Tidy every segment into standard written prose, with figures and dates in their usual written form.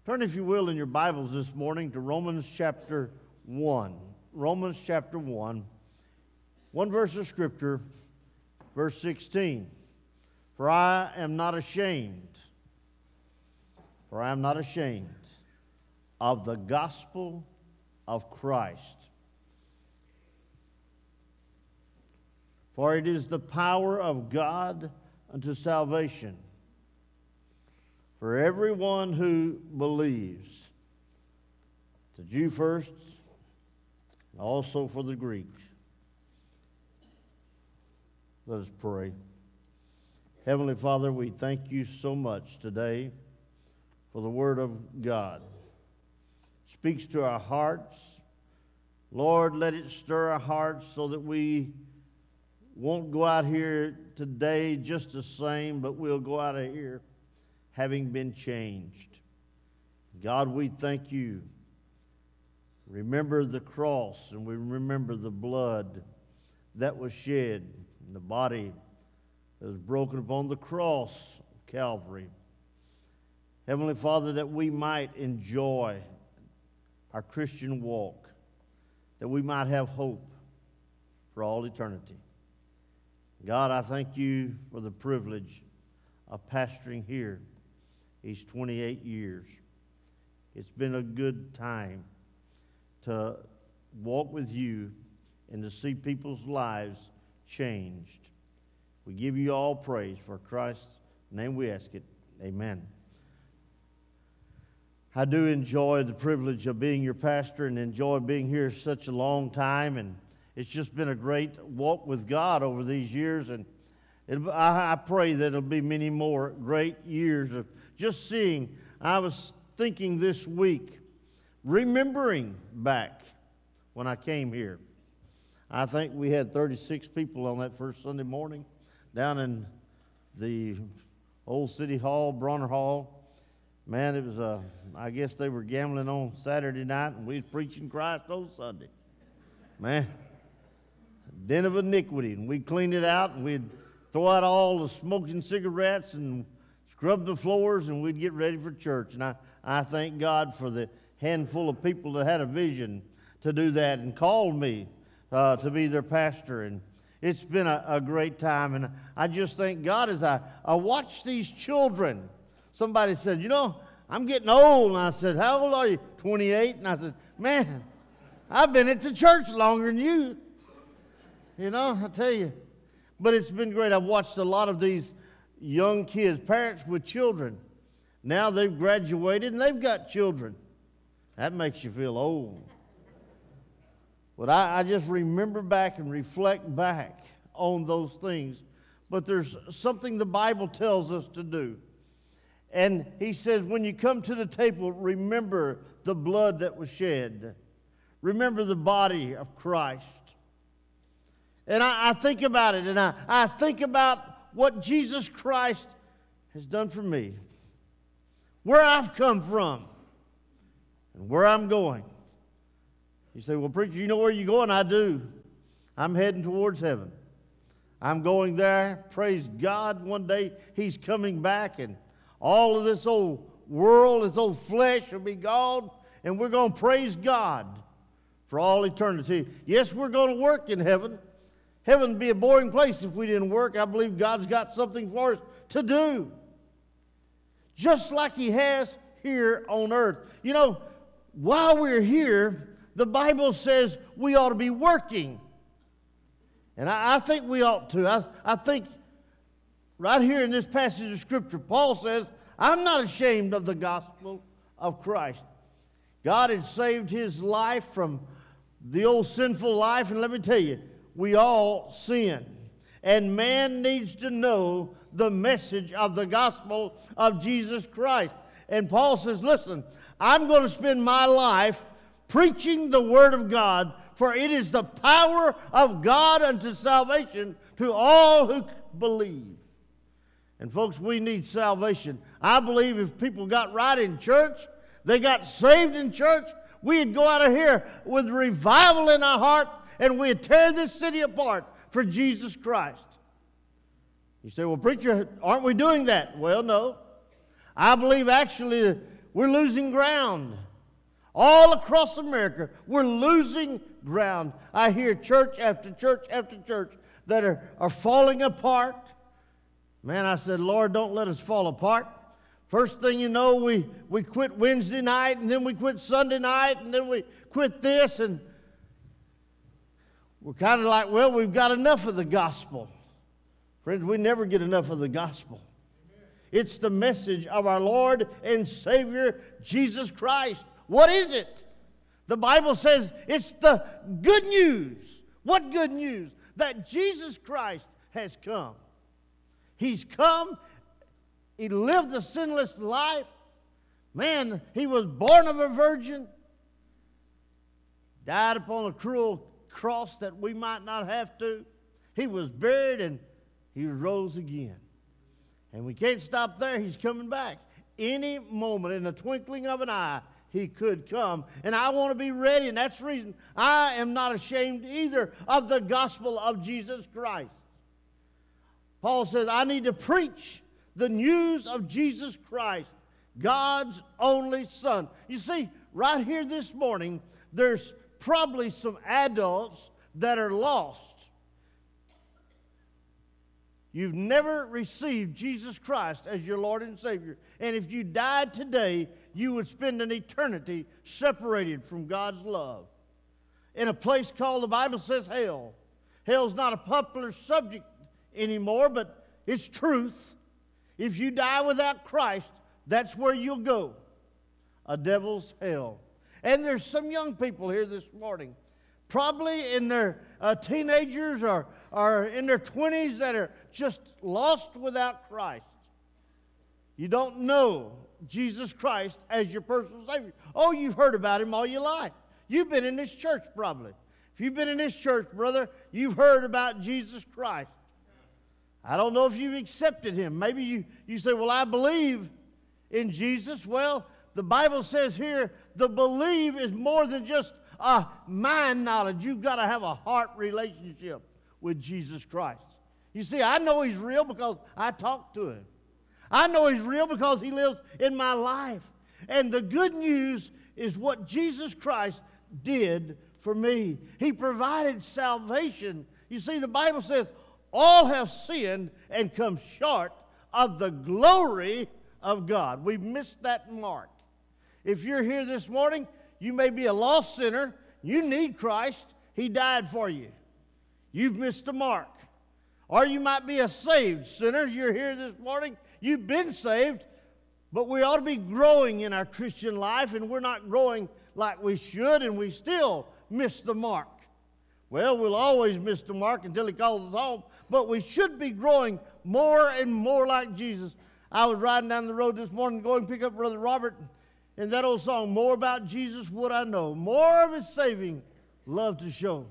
Turn, if you will, in your Bibles this morning to Romans chapter 1. Romans chapter 1. One verse of Scripture, verse 16. For I am not ashamed of the gospel of Christ. For it is the power of God unto salvation for everyone who believes, the Jew first, and also for the Greek. Let us pray. Heavenly Father, we thank you so much today for the Word of God. It speaks to our hearts. Lord, let it stir our hearts so that we won't go out here today just the same, but we'll go out of here having been changed. God, we thank you. Remember the cross, and we remember the blood that was shed, and the body that was broken upon the cross of Calvary. Heavenly Father, that we might enjoy our Christian walk, that we might have hope for all eternity. God, I thank you for the privilege of pastoring here these 28 years. It's been a good time to walk with you and to see people's lives changed. We give you all praise. For Christ's name we ask it. Amen. I do enjoy the privilege of being your pastor and enjoy being here such a long time, and it's just been a great walk with God over these years, and I pray that it'll be many more great years of just seeing. I was thinking this week, remembering back when I came here. I think we had 36 people on that first Sunday morning down in the old City Hall, Bronner Hall. Man, it was I guess they were gambling on Saturday night, and we was preaching Christ on Sunday. Man, den of iniquity, and we'd clean it out, and we'd throw out all the smoking cigarettes and scrub the floors, and we'd get ready for church. And I thank God for the handful of people that had a vision to do that and called me to be their pastor. And it's been a great time. And I just thank God as I watch these children. Somebody said, you know, I'm getting old. And I said, how old are you? 28. And I said, man, I've been at the church longer than you. You know, I tell you. But it's been great. I've watched a lot of these young kids, parents with children. Now they've graduated and they've got children. That makes you feel old. But I just remember back and reflect back on those things. But there's something the Bible tells us to do. And he says, when you come to the table, remember the blood that was shed. Remember the body of Christ. And I think about it, and I think about what Jesus Christ has done for me, where I've come from, and where I'm going. You say, well, preacher, you know where you're going? I do. I'm heading towards heaven. I'm going there. Praise God. One day he's coming back, and all of this old world, this old flesh will be gone, and we're going to praise God for all eternity. Yes, we're going to work in heaven. Heaven would be a boring place if we didn't work. I believe God's got something for us to do, just like he has here on earth. You know, while we're here, the Bible says we ought to be working. And I think we ought to. I think right here in this passage of Scripture, Paul says, I'm not ashamed of the gospel of Christ. God had saved his life from the old sinful life, and let me tell you, we all sin. And man needs to know the message of the gospel of Jesus Christ. And Paul says, listen, I'm going to spend my life preaching the word of God, for it is the power of God unto salvation to all who believe. And folks, we need salvation. I believe if people got right in church, they got saved in church, we'd go out of here with revival in our heart, and we'd tear this city apart for Jesus Christ. You say, well, preacher, aren't we doing that? Well, no. I believe actually We're losing ground. All across America, we're losing ground. I hear church after church after church that are falling apart. Man, I said, Lord, don't let us fall apart. First thing you know, we quit Wednesday night, and then we quit Sunday night, and then we quit this, and we're kind of like, well, we've got enough of the gospel. Friends, we never get enough of the gospel. It's the message of our Lord and Savior, Jesus Christ. What is it? The Bible says it's the good news. What good news? That Jesus Christ has come. He's come. He lived a sinless life. Man, he was born of a virgin. Died upon a cruel cross that we might not have to. He was buried and he rose again. And we can't stop there. He's coming back. Any moment, in the twinkling of an eye, he could come. And I want to be ready, and that's the reason I am not ashamed either of the gospel of Jesus Christ. Paul says, I need to preach the news of Jesus Christ, God's only Son. You see, right here this morning, there's probably some adults that are lost. You've never received Jesus Christ as your Lord and Savior. And if you died today, you would spend an eternity separated from God's love in a place called, the Bible says, hell. Hell's not a popular subject anymore, but it's truth. If you die without Christ, that's where you'll go. A devil's hell. And there's some young people here this morning, probably in their teenagers or in their 20s, that are just lost without Christ. You don't know Jesus Christ as your personal Savior. Oh, you've heard about Him all your life. You've been in this church probably. If you've been in this church, brother, you've heard about Jesus Christ. I don't know if you've accepted Him. Maybe you say, well, I believe in Jesus. Well, the Bible says here, the believe is more than just a mind knowledge. You've got to have a heart relationship with Jesus Christ. You see, I know He's real because I talk to Him. I know He's real because He lives in my life. And the good news is what Jesus Christ did for me. He provided salvation. You see, the Bible says, all have sinned and come short of the glory of God. We've missed that mark. If you're here this morning, you may be a lost sinner. You need Christ. He died for you. You've missed the mark. Or you might be a saved sinner. You're here this morning. You've been saved, but we ought to be growing in our Christian life, and we're not growing like we should, and we still miss the mark. Well, we'll always miss the mark until He calls us home, but we should be growing more and more like Jesus. I was riding down the road this morning going to pick up Brother Robert, and that old song, More About Jesus Would I Know, more of His saving love to show.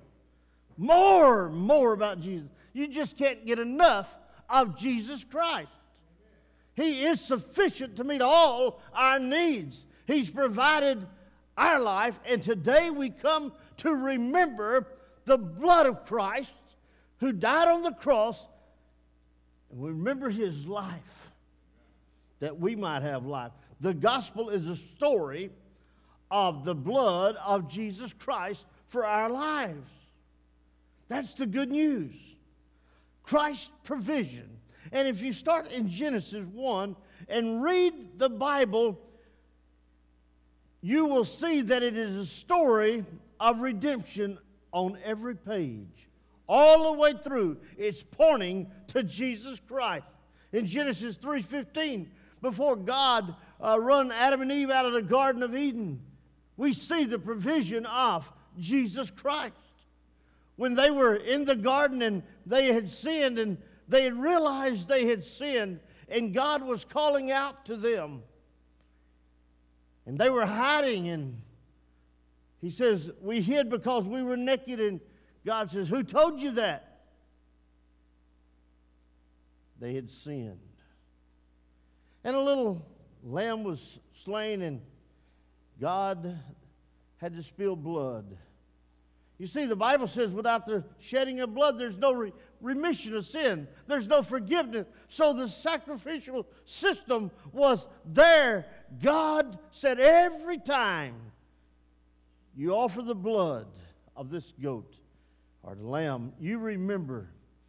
More about Jesus. You just can't get enough of Jesus Christ. He is sufficient to meet all our needs. He's provided our life, and today we come to remember the blood of Christ who died on the cross, and we remember His life that we might have life. The gospel is a story of the blood of Jesus Christ for our lives. That's the good news. Christ's provision. And if you start in Genesis 1 and read the Bible, you will see that it is a story of redemption on every page. All the way through, it's pointing to Jesus Christ. In Genesis 3:15, before God run Adam and Eve out of the Garden of Eden, we see the provision of Jesus Christ. When they were in the garden and they had sinned and they had realized they had sinned, and God was calling out to them. And they were hiding, and He says, we hid because we were naked, and God says, who told you that? They had sinned. And a little lamb was slain, and God had to spill blood. You see, the Bible says without the shedding of blood, there's no remission of sin. There's no forgiveness. So the sacrificial system was there. God said every time you offer the blood of this goat or the lamb, you remember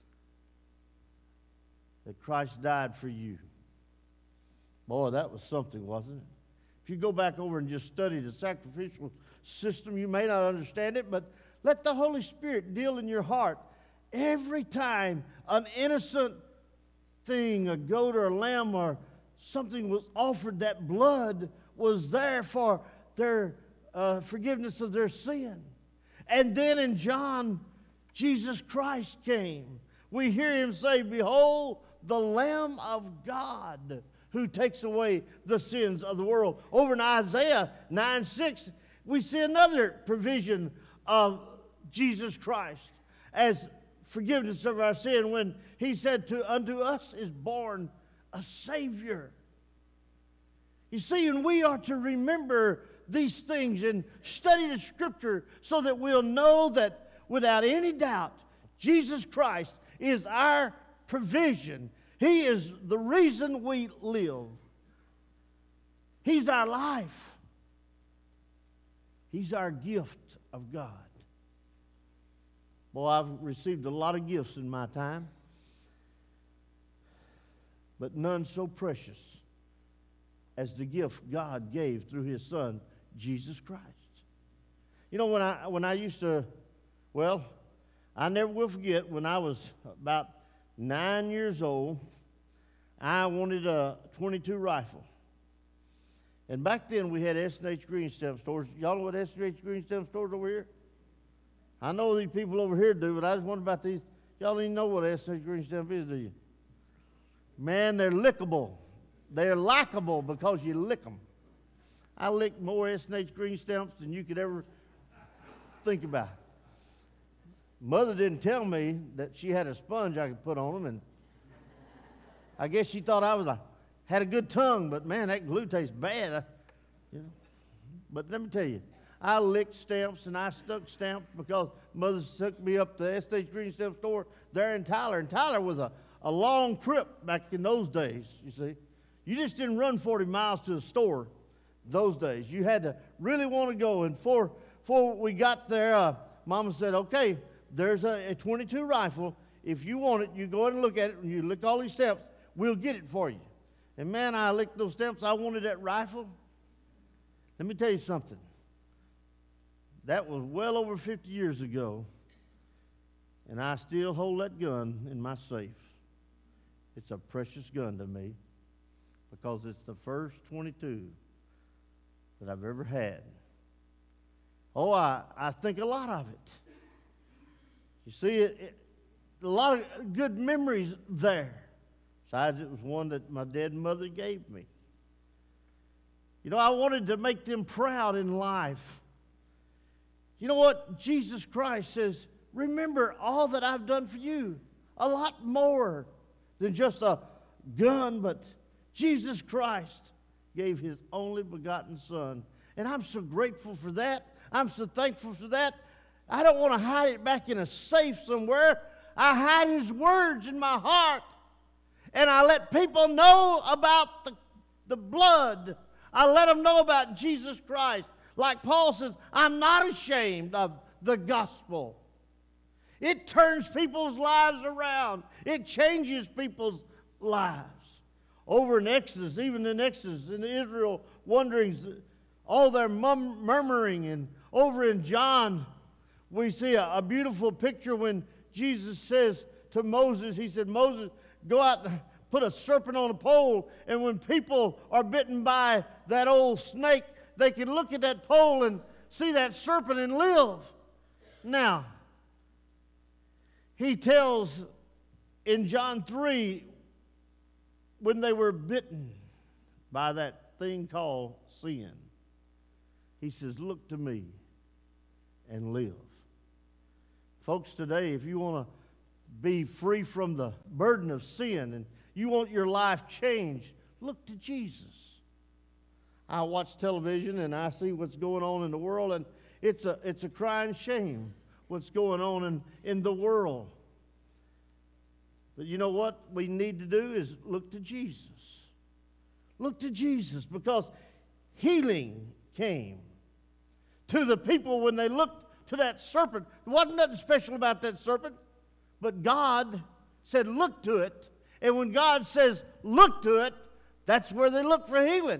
that Christ died for you. Boy, that was something, wasn't it? If you go back over and just study the sacrificial system, you may not understand it, but let the Holy Spirit deal in your heart. Every time an innocent thing, a goat or a lamb or something was offered, that blood was there for their forgiveness of their sin. And then in John, Jesus Christ came. We hear him say, "Behold, the Lamb of God who takes away the sins of the world." Over in Isaiah 9:6, we see another provision of Jesus Christ as forgiveness of our sin when he said, "Unto us is born a Savior." You see, and we are to remember these things and study the Scripture so that we'll know that without any doubt, Jesus Christ is our provision. He is the reason we live. He's our life. He's our gift of God. Boy, I've received a lot of gifts in my time, but none so precious as the gift God gave through his Son, Jesus Christ. You know, when I used to, well, I never will forget when I was about 9 years old, I wanted a .22 rifle. And back then we had S&H Green Stamp stores. Y'all know what S&H Green Stamp stores over here? I know these people over here do, but I just wonder about these. Y'all don't even know what S&H Green Stamp is, do you? Man, they're lickable. They're likable because you lick them. I licked more S&H Green Stamps than you could ever think about. Mother didn't tell me that she had a sponge I could put on them, and I guess she thought I had a good tongue, but man, that glue tastes bad. But let me tell you, I licked stamps and I stuck stamps because Mother took me up to S&H Green Stamp store there in Tyler. And Tyler was a long trip back in those days, you see. You just didn't run 40 miles to the store those days. You had to really want to go. And before we got there, Mama said, "Okay, there's a .22 rifle. If you want it, you go ahead and look at it, and you lick all these stamps. We'll get it for you." And man, I licked those stamps. I wanted that rifle. Let me tell you something. That was well over 50 years ago, and I still hold that gun in my safe. It's a precious gun to me because it's the first .22 that I've ever had. Oh, I think a lot of it. You see, a lot of good memories there. Besides, it was one that my dad and mother gave me. You know, I wanted to make them proud in life. You know what? Jesus Christ says, "Remember all that I've done for you." A lot more than just a gun, but Jesus Christ gave his only begotten Son. And I'm so grateful for that. I'm so thankful for that. I don't want to hide it back in a safe somewhere. I hide his words in my heart. And I let people know about the blood. I let them know about Jesus Christ. Like Paul says, I'm not ashamed of the gospel. It turns people's lives around. It changes people's lives. Over in Exodus, even in Exodus, in Israel, wanderings, all their murmuring. And over in John, we see a beautiful picture when Jesus says to Moses, he said, "Moses, go out and put a serpent on a pole, and when people are bitten by that old snake, they can look at that pole and see that serpent and live." Now, he tells in John 3, when they were bitten by that thing called sin, he says, "Look to me and live." Folks, today, if you want to be free from the burden of sin and you want your life changed, look to Jesus. I watch television and I see what's going on in the world, and it's a crying shame what's going on in the world. But you know what we need to do is look to Jesus. Look to Jesus, because healing came to the people when they looked to that serpent. There wasn't nothing special about that serpent, but God said, look to it. And when God says, look to it, that's where they look for healing.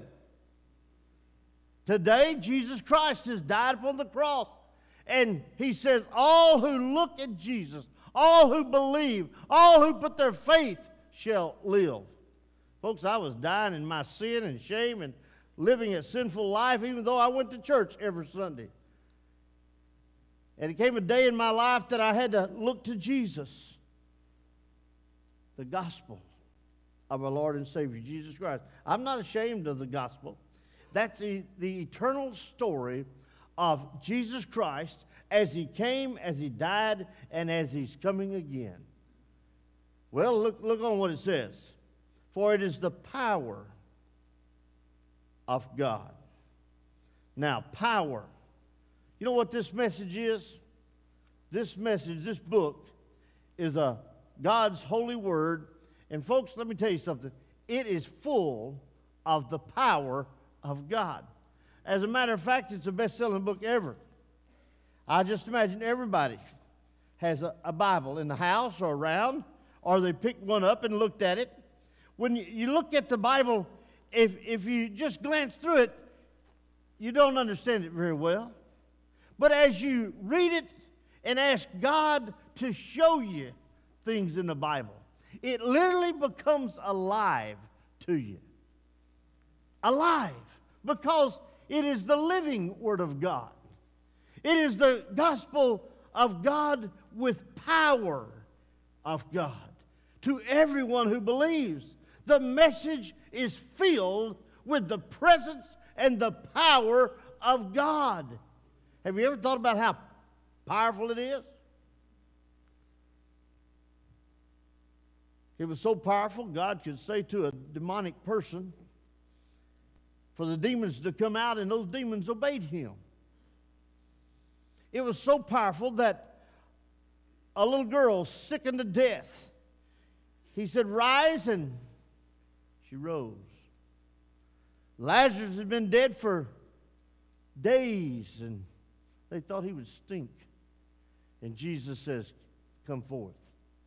Today, Jesus Christ has died upon the cross. And he says, all who look at Jesus, all who believe, all who put their faith shall live. Folks, I was dying in my sin and shame and living a sinful life, even though I went to church every Sunday. And it came a day in my life that I had to look to Jesus, the gospel of our Lord and Savior, Jesus Christ. I'm not ashamed of the gospel. That's the eternal story of Jesus Christ as he came, as he died, and as he's coming again. Well, look on what it says. For it is the power of God. Now, power. You know what this message is? This message, this book, is God's holy word. And folks, let me tell you something. It is full of the power of God. As a matter of fact, it's the best-selling book ever. I just imagine everybody has a Bible in the house or around, or they picked one up and looked at it. When you look at the Bible, if you just glance through it, you don't understand it very well. But as you read it and ask God to show you things in the Bible, it literally becomes alive to you. Alive, because it is the living Word of God. It is the gospel of God with power of God to everyone who believes. The message is filled with the presence and the power of God. Have you ever thought about how powerful it is? It was so powerful, God could say to a demonic person for the demons to come out, and those demons obeyed him. It was so powerful that a little girl sickened to death, he said, rise, and she rose. Lazarus had been dead for days, and they thought he would stink. And Jesus says, come forth.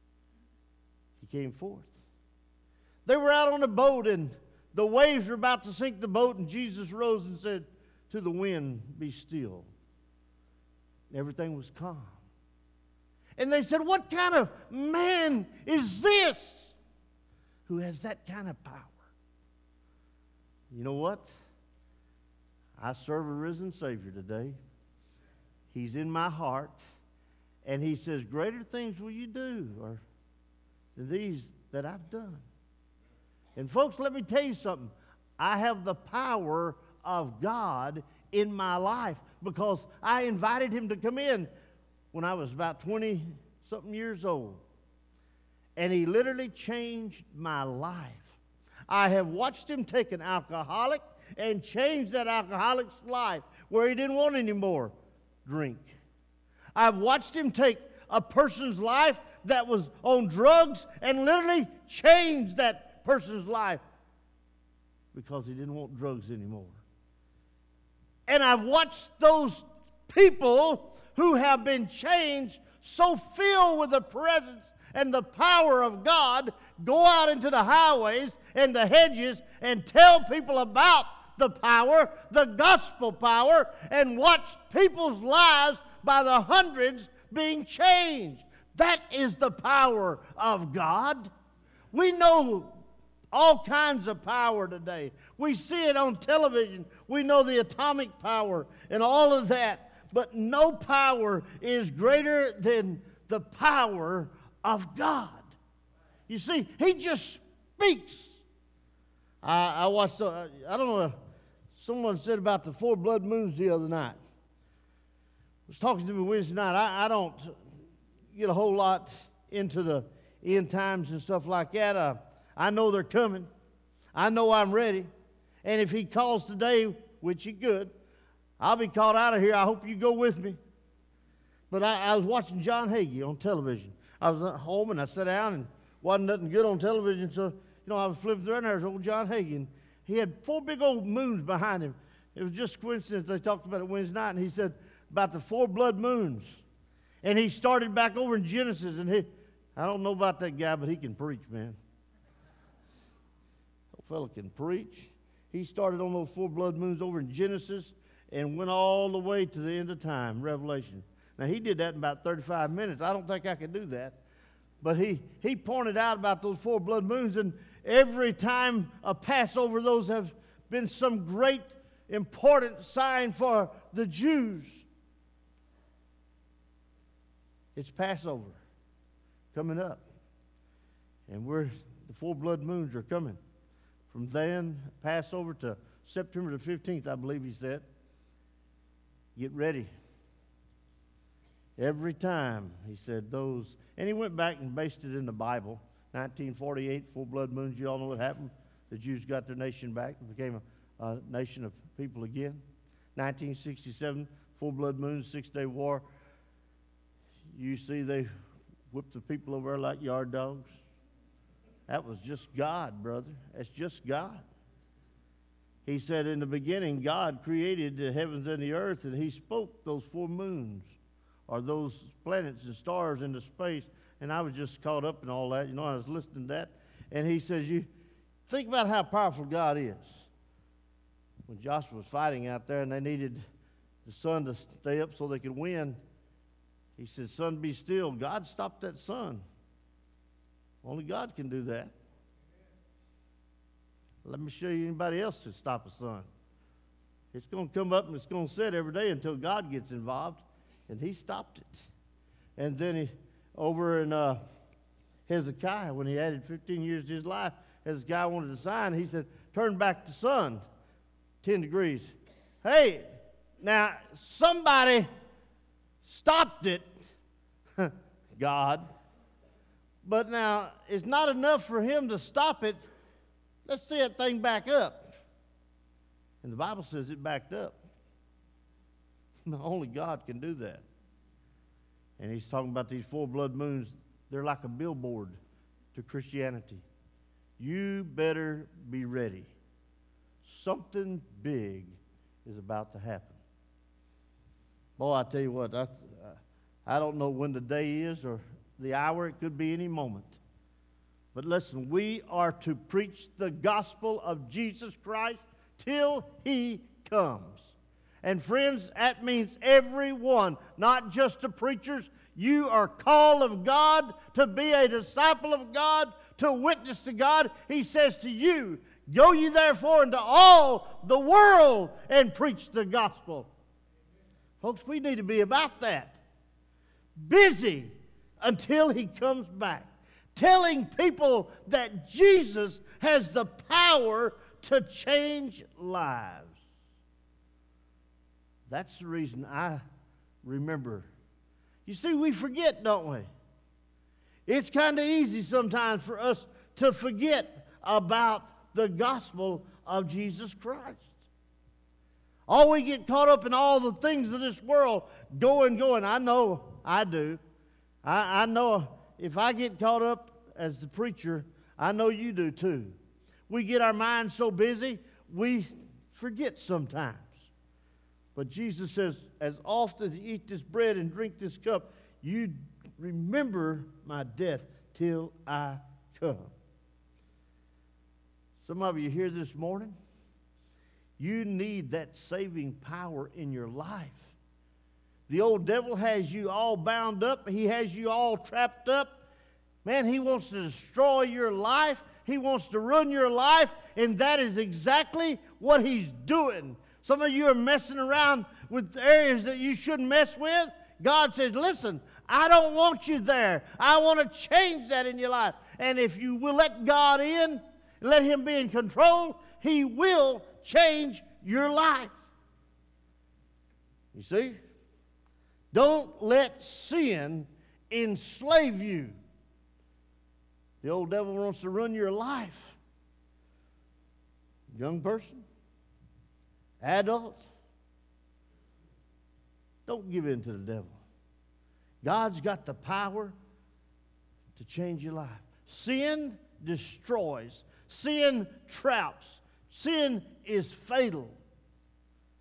He came forth. They were out on a boat, and the waves were about to sink the boat, and Jesus rose and said to the wind, be still. Everything was calm. And they said, what kind of man is this who has that kind of power? You know what? I serve a risen Savior today. He's in my heart. And he says, greater things will you do than these that I've done. And folks, let me tell you something. I have the power of God in my life because I invited him to come in when I was about 20-something years old. And he literally changed my life. I have watched him take an alcoholic and change that alcoholic's life where he didn't want any more drink. I've watched him take a person's life that was on drugs and literally change that person's life because he didn't want drugs anymore. And I've watched those people who have been changed, so filled with the presence and the power of God, go out into the highways and the hedges and tell people about the power, the gospel power, and watch people's lives by the hundreds being changed. That is the power of God. We know all kinds of power today. We see it on television. We know the atomic power and all of that. But no power is greater than the power of God. You see, he just speaks. I watched, I don't know, someone said about the 4 blood moons the other night. Was talking to me Wednesday night. I don't get a whole lot into the end times and stuff like that. I know they're coming. I know I'm ready. And if he calls today, which he could, I'll be called out of here. I hope you go with me. But I was watching John Hagee on television. I was at home and I sat down and wasn't nothing good on television. So, I was flipping through and there was old John Hagee. And he had 4 big old moons behind him. It was just coincidence. They talked about it Wednesday night, and he said about the 4 blood moons. And he started back over in Genesis, and I don't know about that guy, but he can preach, man. That fellow can preach. He started on those 4 blood moons over in Genesis and went all the way to the end of time, Revelation. Now, he did that in about 35 minutes. I don't think I could do that. But he pointed out about those 4 blood moons, and every time a Passover, those have been some great, important sign for the Jews. It's Passover coming up. And the 4 blood moons are coming. From then, Passover to September the 15th, I believe he said. Get ready. Every time, he said, those. And he went back and based it in the Bible. 1948, 4 blood moons, you all know what happened. The Jews got their nation back and became a nation of people again. 1967, 4 blood moons, 6-day war. You see, they whipped the people over there like yard dogs. That was just God, brother. That's just God. He said in the beginning, God created the heavens and the earth, and he spoke those 4 moons, or those planets and stars into space. And I was just caught up in all that. You know, I was listening to that. And he says, you think about how powerful God is. When Joshua was fighting out there and they needed the sun to stay up so they could win, he said, sun, be still. God stopped that sun. Only God can do that. Let me show you anybody else to stop a sun. It's going to come up and it's going to set every day until God gets involved, and he stopped it. And then over in Hezekiah, when he added 15 years to his life, Hezekiah wanted a sign. He said, turn back the sun 10 degrees. Hey, now somebody stopped it, God. But now, it's not enough for him to stop it. Let's see that thing back up. And the Bible says it backed up. Only God can do that. And he's talking about these 4 blood moons. They're like a billboard to Christianity. You better be ready. Something big is about to happen. Boy, I tell you what, I don't know when the day is or the hour. It could be any moment. But listen, we are to preach the gospel of Jesus Christ till he comes. And friends, that means everyone, not just the preachers. You are called of God to be a disciple of God, to witness to God. He says to you, go ye therefore into all the world and preach the gospel. Folks, we need to be about that. Busy until he comes back. Telling people that Jesus has the power to change lives. That's the reason I remember. You see, we forget, don't we? It's kind of easy sometimes for us to forget about the gospel of Jesus Christ. Oh, we get caught up in all the things of this world, going. I know I do. I know if I get caught up as the preacher, I know you do too. We get our minds so busy, we forget sometimes. But Jesus says, as often as you eat this bread and drink this cup, you remember my death till I come. Some of you here this morning, you need that saving power in your life. The old devil has you all bound up. He has you all trapped up. Man, he wants to destroy your life. He wants to ruin your life, and that is exactly what he's doing. Some of you are messing around with areas that you shouldn't mess with. God says, listen, I don't want you there. I want to change that in your life. And if you will let God in, and let him be in control, he will change your life. You see? Don't let sin enslave you. The old devil wants to run your life. Young person, adult, don't give in to the devil. God's got the power to change your life. Sin destroys. Sin traps. Sin is fatal.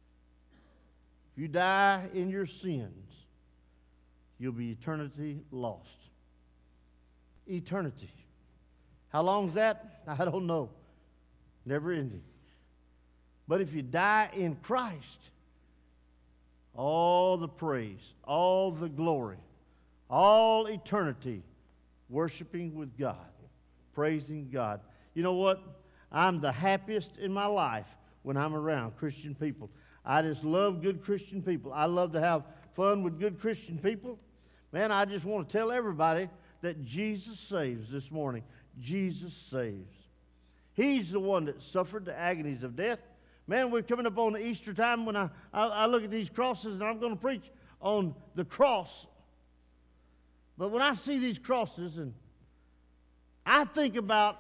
If you die in your sins, you'll be eternity lost. Eternity. How long's that? I don't know. Never ending. But if you die in Christ, all the praise, all the glory, all eternity, worshiping with God, praising God. You know what? I'm the happiest in my life when I'm around Christian people. I just love good Christian people. I love to have fun with good Christian people. Man, I just want to tell everybody that Jesus saves this morning. Jesus saves. He's the one that suffered the agonies of death. Man, we're coming up on the Easter time when I look at these crosses, and I'm going to preach on the cross. But when I see these crosses, and I think about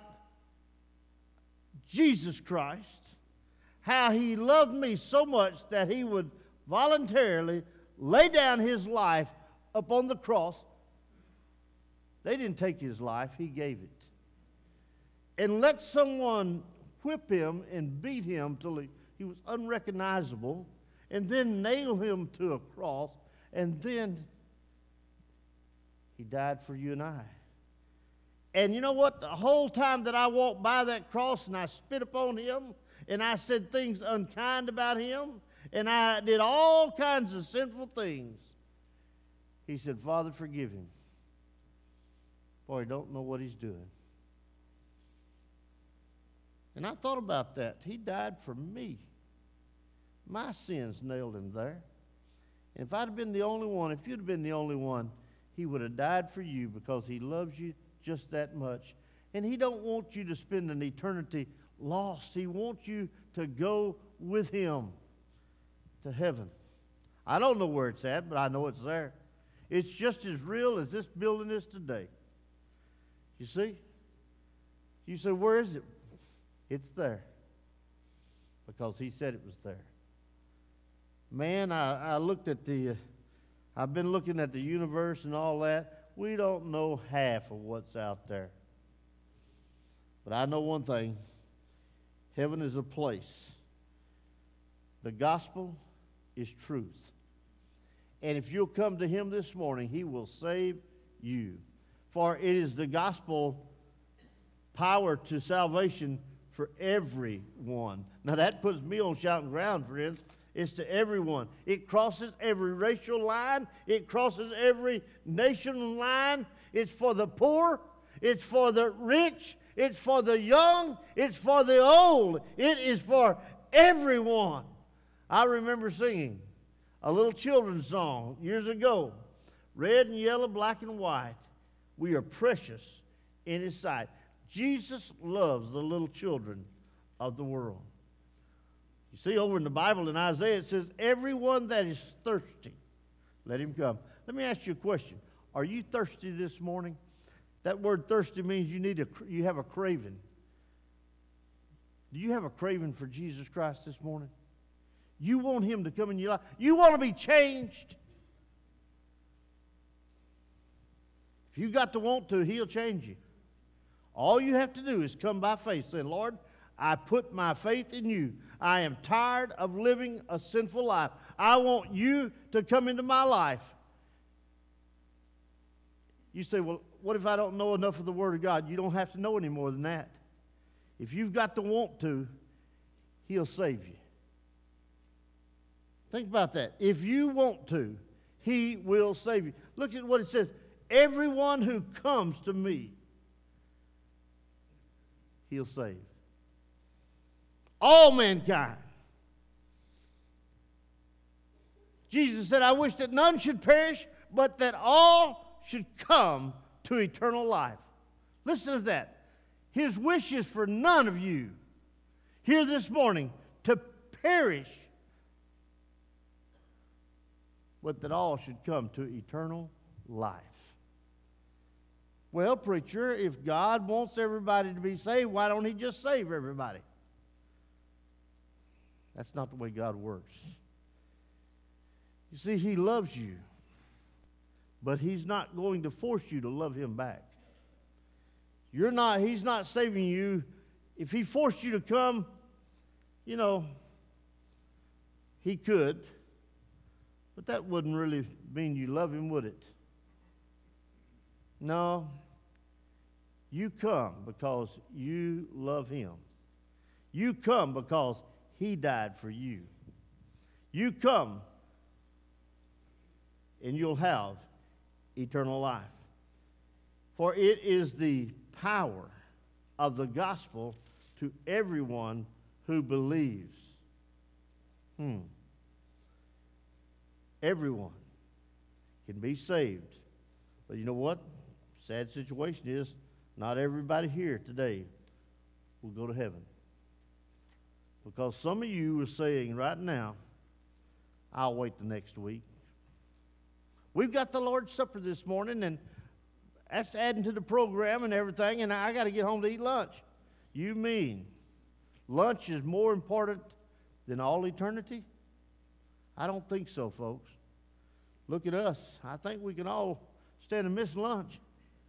Jesus Christ, how He loved me so much that He would voluntarily lay down His life upon the cross. They didn't take His life, He gave it. And let someone whip Him and beat Him till he was unrecognizable, and then nail Him to a cross, and then He died for you and I. And you know what? The whole time that I walked by that cross and I spit upon Him, and I said things unkind about Him, and I did all kinds of sinful things, He said, Father, forgive him. Boy, he don't know what he's doing. And I thought about that. He died for me. My sins nailed Him there. And if I'd have been the only one, if you'd have been the only one, He would have died for you because He loves you just that much. And He don't want you to spend an eternity lost. He wants you to go with Him to heaven. I don't know where it's at, but I know it's there. It's just as real as this building is today. You see? You say, where is it? It's there. Because He said it was there. Man, I looked at I've been looking at the universe and all that. We don't know half of what's out there. But I know one thing. Heaven is a place. The gospel is truth. And if you'll come to Him this morning, He will save you. For it is the gospel power to salvation for everyone. Now that puts me on shouting ground, friends. It's to everyone. It crosses every racial line. It crosses every nation line. It's for the poor. It's for the rich. It's for the young. It's for the old. It is for everyone. I remember singing a little children's song years ago. Red and yellow, black and white. We are precious in His sight. Jesus loves the little children of the world. You see, over in the Bible in Isaiah, it says, everyone that is thirsty, let him come. Let me ask you a question. Are you thirsty this morning? That word thirsty means you have a craving. Do you have a craving for Jesus Christ this morning? You want Him to come in your life. You want to be changed. If you got to want to, He'll change you. All you have to do is come by faith, saying, Lord, I put my faith in You. I am tired of living a sinful life. I want You to come into my life. You say, well, what if I don't know enough of the Word of God? You don't have to know any more than that. If you've got to want to, He'll save you. Think about that. If you want to, He will save you. Look at what it says. Everyone who comes to Me, He'll save. All mankind. Jesus said, I wish that none should perish, but that all should come to eternal life. Listen to that. His wish is for none of you here this morning to perish, but that all should come to eternal life. Well, preacher, if God wants everybody to be saved, why don't He just save everybody? That's not the way God works. You see, He loves you, but He's not going to force you to love Him back. He's not saving you. If He forced you to come, He could. But that wouldn't really mean you love him, would it? No. You come because you love him. You come because he died for you. You come and you'll have eternal life. For it is the power of the gospel to everyone who believes. Everyone can be saved. But you know what? Sad situation is not everybody here today will go to heaven. Because some of you are saying right now, I'll wait the next week. We've got the Lord's Supper this morning, and that's adding to the program and everything, and I got to get home to eat lunch. You mean lunch is more important than all eternity? I don't think so, folks. Look at us. I think we can all stand and miss lunch.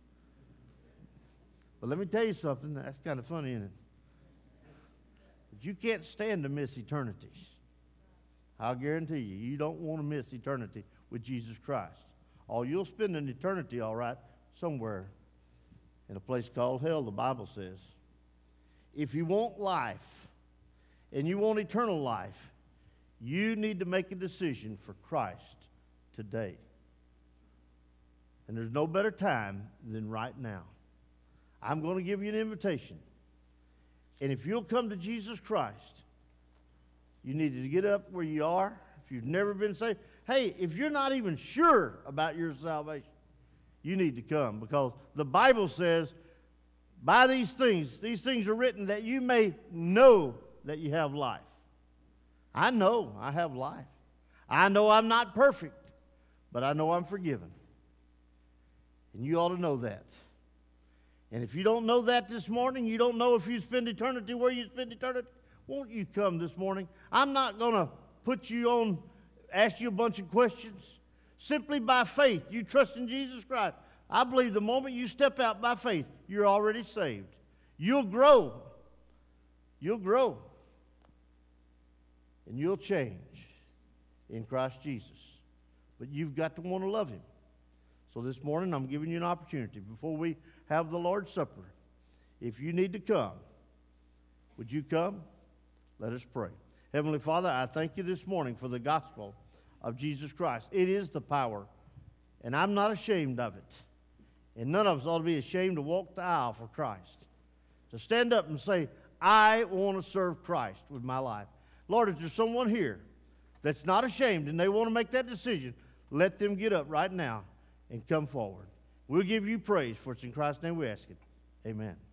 But let me tell you something. That's kind of funny, isn't it? But you can't stand to miss eternities. I'll guarantee you, you don't want to miss eternity with Jesus Christ. Oh, you'll spend an eternity, all right, somewhere in a place called hell, the Bible says. If you want life and you want eternal life, you need to make a decision for Christ today. And there's no better time than right now. I'm going to give you an invitation. And if you'll come to Jesus Christ, you need to get up where you are. If you've never been saved, hey, if you're not even sure about your salvation, you need to come, because the Bible says, by these things are written that you may know that you have life. I know I have life. I know I'm not perfect, but I know I'm forgiven. And you ought to know that. And if you don't know that this morning, you don't know if you spend eternity where you spend eternity, won't you come this morning? I'm not going to put you on, ask you a bunch of questions. Simply by faith, you trust in Jesus Christ. I believe the moment you step out by faith, you're already saved. You'll grow. You'll grow. And you'll change in Christ Jesus. But you've got to want to love him. So this morning, I'm giving you an opportunity before we have the Lord's Supper. If you need to come, would you come? Let us pray. Heavenly Father, I thank you this morning for the gospel of Jesus Christ. It is the power, and I'm not ashamed of it. And none of us ought to be ashamed to walk the aisle for Christ. To stand up and say, I want to serve Christ with my life. Lord, if there's someone here that's not ashamed and they want to make that decision, let them get up right now and come forward. We'll give you praise, for it's in Christ's name we ask it. Amen.